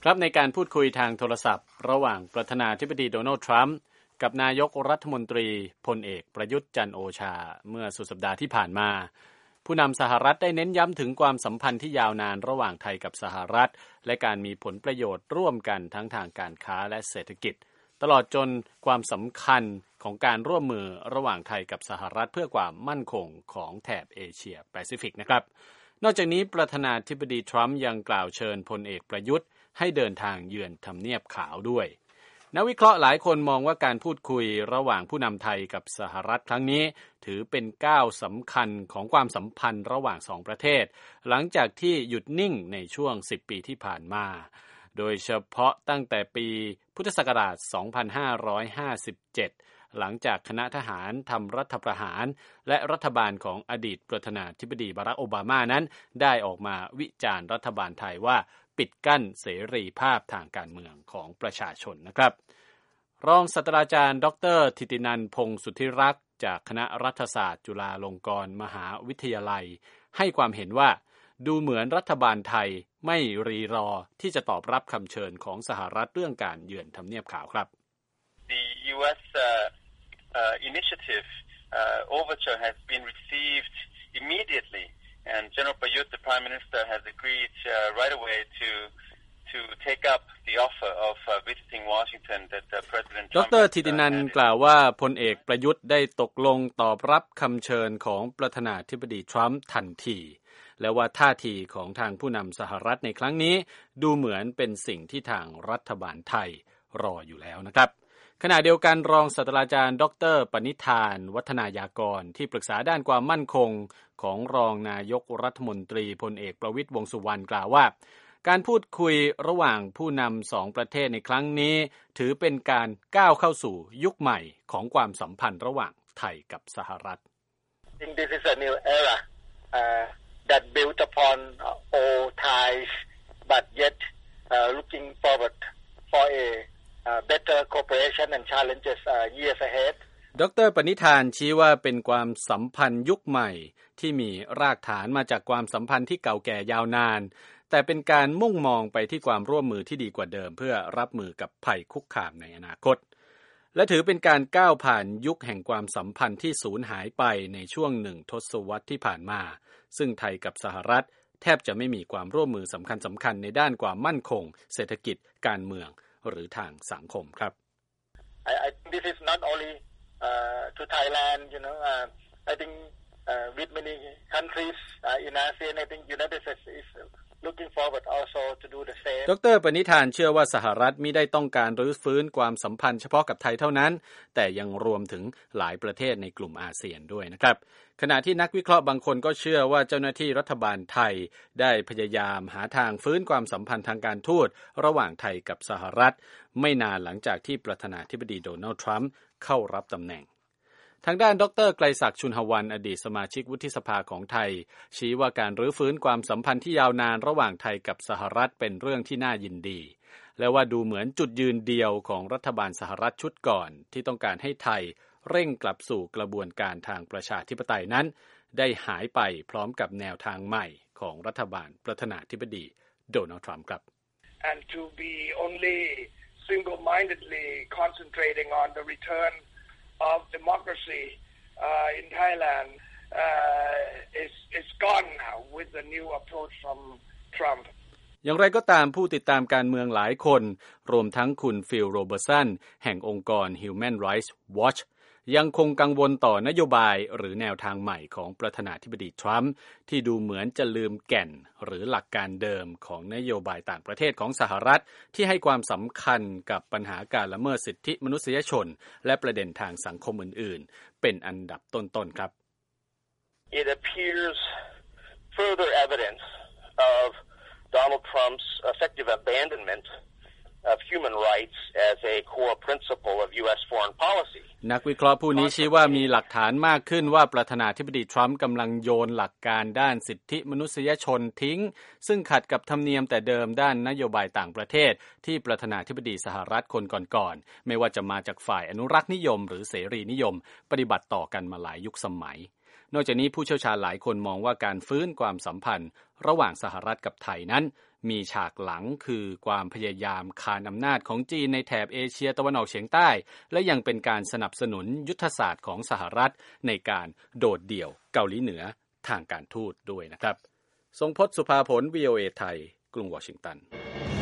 ครับในการพูดคุยทางโทรศัพท์ระหว่างประธานาธิบดีโดนัลด์ทรัมป์กับนายกรัฐมนตรีพลเอกประยุทธ์จันทร์โอชาเมื่อสุดสัปดาห์ที่ผ่านมาผู้นำสหรัฐได้เน้นย้ำถึงความสัมพันธ์ที่ยาวนานระหว่างไทยกับสหรัฐและการมีผลประโยชน์ร่วมกันทั้งทางการค้าและเศรษฐกิจตลอดจนความสำคัญของการร่วมมือระหว่างไทยกับสหรัฐเพื่อความมั่นคงของแถบเอเชียแปซิฟิกนะครับนอกจากนี้ประธานาธิบดีทรัมป์ยังกล่าวเชิญพลเอกประยุทธ์ให้เดินทางเยือนทำเนียบขาวด้วยนักวิเคราะห์หลายคนมองว่าการพูดคุยระหว่างผู้นำไทยกับสหรัฐครั้งนี้ถือเป็นก้าวสำคัญของความสัมพันธ์ระหว่างสองประเทศหลังจากที่หยุดนิ่งในช่วง10ปีที่ผ่านมาโดยเฉพาะตั้งแต่ปีพุทธศักราช2557หลังจากคณะทหารทำรัฐประหารและรัฐบาลของอดีตประธานาธิบดีบารักโอบามานั้นได้ออกมาวิจารณ์รัฐบาลไทยว่าปิดกั้นเสรีภาพทางการเมืองของประชาชนนะครับรองศาสตราจารย์ดร.ธิตินันท์พงษ์สุทธิรักษ์จากคณะรัฐศาสตร์จุฬาลงกรณ์มหาวิทยาลัยให้ความเห็นว่าดูเหมือนรัฐบาลไทยไม่รีรอที่จะตอบรับคำเชิญของสหรัฐเรื่องการเยือนทำเนียบขาวครับ The U.S. Initiative overture has been received immediately, and General Prayut, the Prime Minister, has agreed right away to take up the offer of visiting Washington that President Trump. ดร.ธิตินันท์กล่าวว่าพลเอกประยุทธ์ได้ตกลงตอบรับคำเชิญของประธานาธิบดีทรัมป์ทันทีและว่าท่าทีของทางผู้นำสหรัฐในครั้งนี้ดูเหมือนเป็นสิ่งที่ทางรัฐบาลไทยรออยู่แล้วนะครับขณะเดียวกันรองศาสตราจารย์ดร.ปณิธานวัฒนายากรที่ปรึกษาด้านความมั่นคงของรองนายกรัฐมนตรีพลเอกประวิตรวงษ์สุวรรณกล่าวว่าการพูดคุยระหว่างผู้นำสองประเทศในครั้งนี้ถือเป็นการก้าวเข้าสู่ยุคใหม่ของความสัมพันธ์ระหว่างไทยกับสหรัฐ I think this is a new era that built upon old ties but yet looking forward for a better cooperation and challenges years ahead ดร.ปณิธานชี้ว่าเป็นความสัมพันธ์ยุคใหม่ที่มีรากฐานมาจากความสัมพันธ์ที่เก่าแก่ยาวนานแต่เป็นการมุ่งมองไปที่ความร่วมมือที่ดีกว่าเดิมเพื่อรับมือกับภัยคุกคามในอนาคตและถือเป็นการก้าวผ่านยุคแห่งความสัมพันธ์ที่สูญหายไปในช่วง1 ทศวรรษที่ผ่านมาซึ่งไทยกับสหรัฐแทบจะไม่มีความร่วมมือสำคัญในด้านความมั่นคงเศรษฐกิจการเมืองหรือทางสังคมครับ I think this is not only to Thailand, I think with many countries in ASEAN, I think United States is looking forward also to do the same. ดร.ปณิธานเชื่อว่าสหรัฐมิได้ต้องการรื้อฟื้นความสัมพันธ์เฉพาะกับไทยเท่านั้นแต่ยังรวมถึงหลายประเทศในกลุ่มอาเซียนด้วยนะครับขณะที่นักวิเคราะห์บางคนก็เชื่อว่าเจ้าหน้าที่รัฐบาลไทยได้พยายามหาทางฟื้นความสัมพันธ์ทางการทูตระหว่างไทยกับสหรัฐไม่นานหลังจากที่ประธานาธิบดีโดนัลด์ทรัมป์เข้ารับตำแหน่งทางด้านดร.ไกรศักดิ์ชุนหวรรณอดีตสมาชิกวุฒิสภาของไทยชี้ว่าการรื้อฟื้นความสัมพันธ์ที่ยาวนานระหว่างไทยกับสหรัฐเป็นเรื่องที่น่ายินดีและว่าดูเหมือนจุดยืนเดียวของรัฐบาลสหรัฐชุดก่อนที่ต้องการให้ไทยเร่งกลับสู่กระบวนการทางประชาธิปไตยนั้นได้หายไปพร้อมกับแนวทางใหม่ของรัฐบาลประธานาธิบดีโดนัลด์ทรัมป์ครับ And to be only single-mindedly concentrating on the return of democracy in Thailand is gone now with the new approach from Trump. อย่างไรก็ตามผู้ติดตามการเมืองหลายคนรวมทั้งคุณฟิลโรเบอร์สันแห่งองค์กร Human Rights Watch ยังคงกังวลต่อนโยบายหรือแนวทางใหม่ของประธานาธิบดีทรัมป์ที่ดูเหมือนจะลืมแก่นหรือหลักการเดิมของนโยบายต่างประเทศของสหรัฐที่ให้ความสำคัญกับปัญหาการละเมิดสิทธิมนุษยชนและประเด็นทางสังคมอื่นๆเป็นอันดับต้นๆครับ It appears further evidence of Donald Trump's effective abandonment of human rights as a core principle of U.S. foreign policy. นักวิเคราะห์ผู้นี้ชี้ว่ามีหลักฐานมากขึ้นว่าประธานาธิบดีทรัมป์กำลังโยนหลักการด้านสิทธิมนุษยชนทิ้งซึ่งขัดกับธรรมเนียมแต่เดิมด้านนโยบายต่างประเทศที่ประธานาธิบดีสหรัฐคนก่อนๆไม่ว่าจะมาจากฝ่ายอนุรักษ์นิยมหรือเสรีนิยมปฏิบัติต่อกันมาหลายยุคสมัยนอกจากนี้ผู้เชี่ยวชาญหลายคนมองว่าการฟื้นความสัมพันธ์ระหว่างสหรัฐกับไทยนั้นมีฉากหลังคือความพยายามคานอำนาจของจีนในแถบเอเชียตะวันออกเฉียงใต้และยังเป็นการสนับสนุนยุทธศาสตร์ของสหรัฐในการโดดเดี่ยวเกาหลีเหนือทางการทูตด้วยนะครับทรงพจน์ สุภาผล VOA ไทยกรุงวอชิงตัน